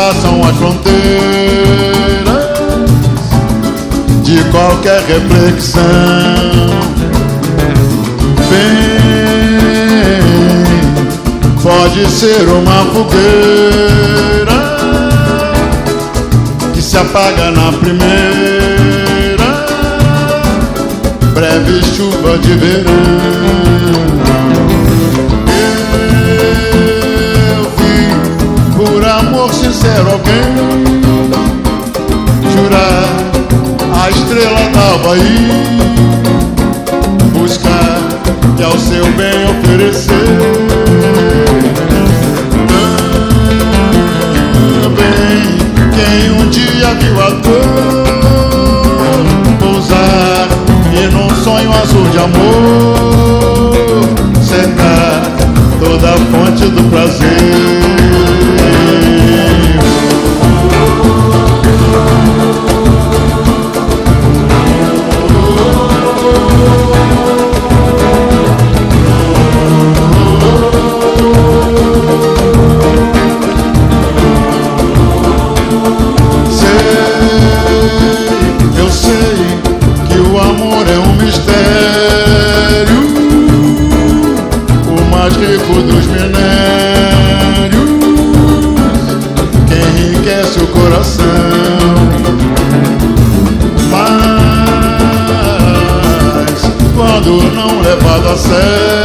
ultrapassam as fronteiras de qualquer reflexão. Bem, pode ser uma fogueira que se apaga na primeira breve chuva de verão. Por amor sincero alguém jurar a estrela d'alva e buscar e ao seu bem oferecer. Também quem um dia viu a dor pousar e num sonho azul de amor secar toda a fonte do prazer. Eu sei que o amor é um mistério, o mais rico dos minérios, que enriquece o coração. Mas quando não levado a sério,